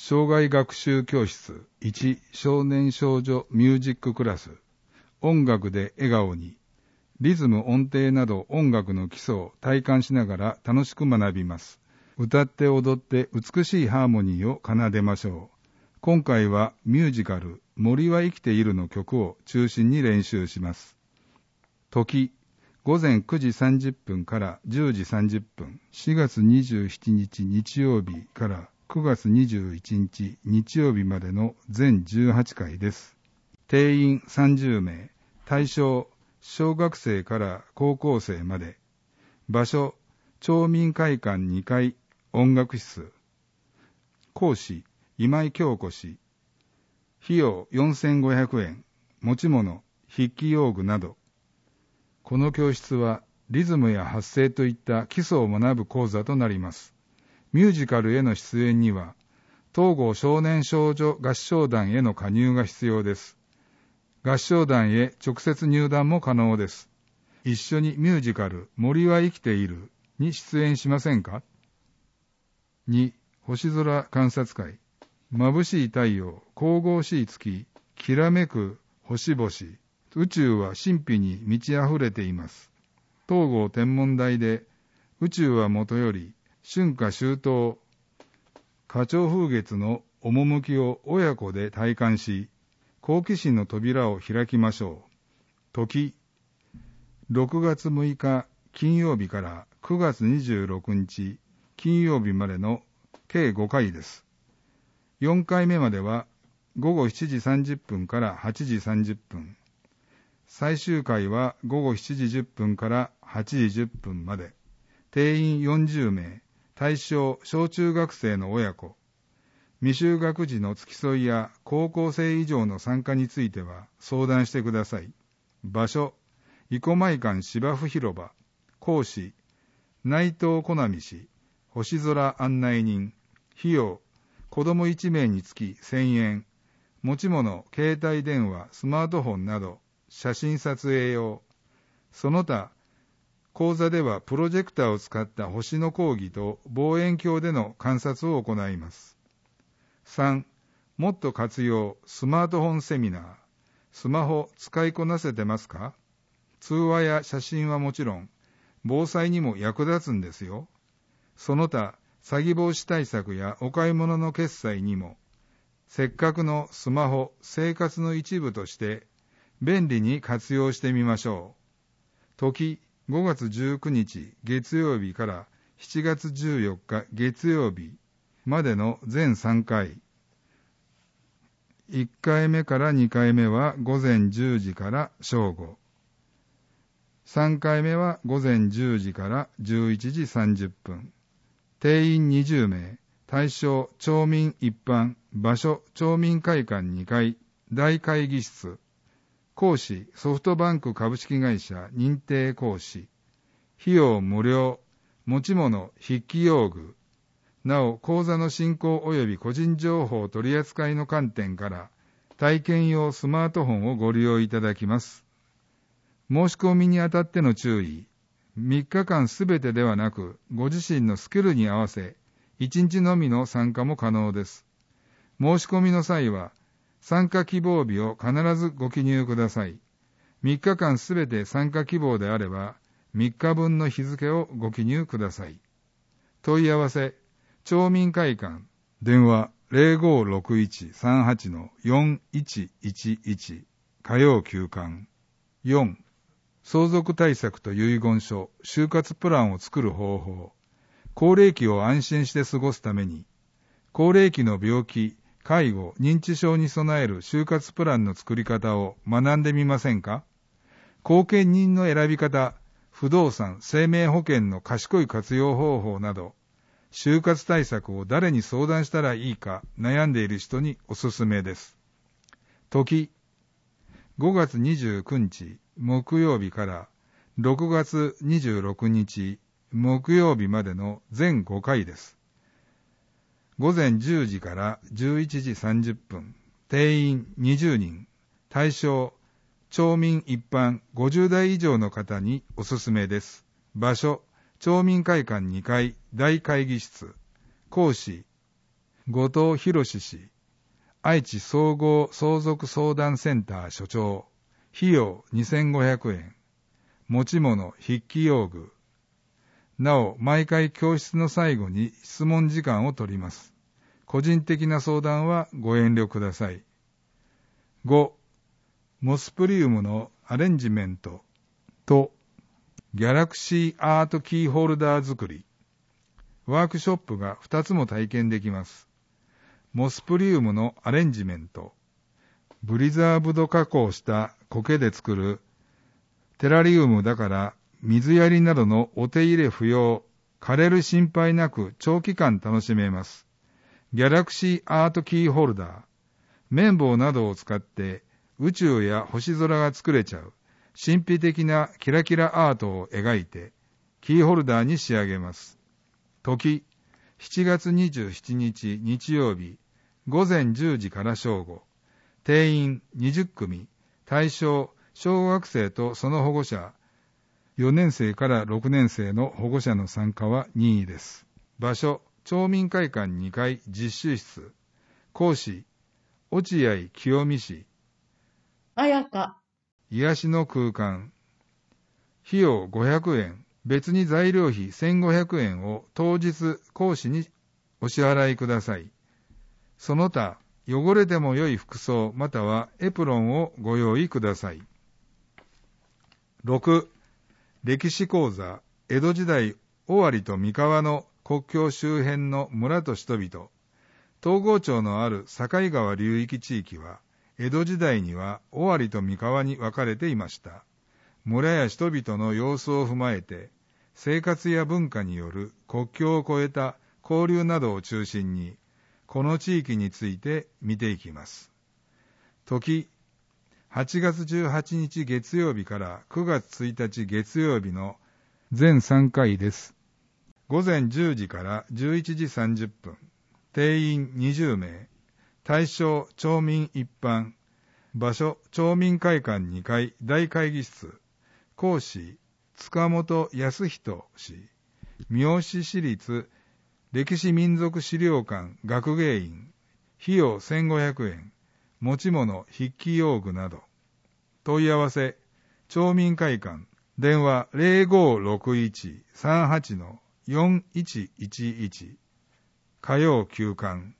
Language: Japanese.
障害学習教室1少年少女ミュージッククラス。音楽で笑顔に。リズム音程など音楽の基礎を体感しながら楽しく学びます。歌って踊って美しいハーモニーを奏でましょう。今回はミュージカル森は生きているの曲を中心に練習します。時午前9時30分から10時30分、4月27日日曜日から9月21日日曜日までの全18回です。定員30名、対象小学生から高校生まで。場所町民会館2階音楽室。講師今井京子氏。費用4500円、持ち物筆記用具など。この教室はリズムや発声といった基礎を学ぶ講座となります。ミュージカルへの出演には東郷少年少女合唱団への加入が必要です。合唱団へ直接入団も可能です。一緒にミュージカル森は生きているに出演しませんか？ 2. 星空観察会。眩しい太陽、神々しい月、きらめく星々。宇宙は神秘に満ち溢れています。東郷天文台で宇宙はもとより春夏秋冬、花鳥風月の趣を親子で体感し、好奇心の扉を開きましょう。時6月6日金曜日から9月26日金曜日までの計5回です。4回目までは午後7時30分から8時30分。最終回は午後7時10分から8時10分まで。定員40名、対象小中学生の親子。未就学児の付き添いや高校生以上の参加については相談してください。場所、生駒館芝生広場。講師、内藤小波氏。星空案内人。費用、子供1名につき1000円。持ち物、携帯電話、スマートフォンなど、写真撮影用。その他、講座ではプロジェクターを使った星の講義と望遠鏡での観察を行います。3. もっと活用スマートフォンセミナー。スマホ使いこなせてますか？通話や写真はもちろん、防災にも役立つんですよ。その他、詐欺防止対策やお買い物の決済にも、せっかくのスマホ、生活の一部として便利に活用してみましょう。時5月19日月曜日から7月14日月曜日までの全3回。1回目から2回目は午前10時から正午。3回目は午前10時から11時30分。定員20名。対象町民一般。場所町民会館2階大会議室。講師ソフトバンク株式会社認定講師。費用無料。持ち物筆記用具。なお講座の進行及び個人情報取扱いの観点から体験用スマートフォンをご利用いただきます。申し込みにあたっての注意。3日間すべてではなくご自身のスキルに合わせ1日のみの参加も可能です。申し込みの際は参加希望日を必ずご記入ください。3日間すべて参加希望であれば3日分の日付をご記入ください。問い合わせ町民会館電話 056138-4111 火曜休館。 4. 相続対策と遺言書就活プランを作る方法。高齢期を安心して過ごすために高齢期の病気、介護、認知症に備える就活プランの作り方を学んでみませんか？後見人の選び方、不動産、生命保険の賢い活用方法など、就活対策を誰に相談したらいいか悩んでいる人におすすめです。時、5月29日木曜日から6月26日木曜日までの全5回です。午前10時から11時30分、定員20人、対象、町民一般50代以上の方におすすめです。場所、町民会館2階大会議室。講師、 後藤博氏、愛知総合相続相談センター所長、費用2500円。持ち物、筆記用具。なお、毎回教室の最後に質問時間を取ります。個人的な相談はご遠慮ください。5、モスプリウムのアレンジメントとギャラクシーアートキーホルダー作り。ワークショップが2つも体験できます。モスプリウムのアレンジメント。ブリザーブド加工した苔で作るテラリウムだから水やりなどのお手入れ不要、枯れる心配なく長期間楽しめます。ギャラクシーアートキーホルダー。綿棒などを使って宇宙や星空が作れちゃう神秘的なキラキラアートを描いてキーホルダーに仕上げます。時、7月27日日曜日、午前10時から正午。定員20組、対象小学生とその保護者、4年生から6年生の保護者の参加は任意です。場所、町民会館2階実習室。講師、落合清美氏。 彩香。 癒しの空間。費用500円。別に材料費1500円を当日講師にお支払いください。その他、汚れても良い服装またはエプロンをご用意ください。6、歴史講座、江戸時代尾張と三河の国境周辺の村と人々。東郷町のある境川流域地域は、江戸時代には尾張と三河に分かれていました。村や人々の様子を踏まえて、生活や文化による国境を越えた交流などを中心に、この地域について見ていきます。時、8月18日月曜日から9月1日月曜日の全3回です。午前10時から11時30分。定員20名。対象町民一般。場所町民会館2階大会議室。講師塚本康人氏。三好市立歴史民族資料館学芸員。費用1500円。持ち物筆記用具など。問い合わせ町民会館電話 0561-38-4111 火曜休館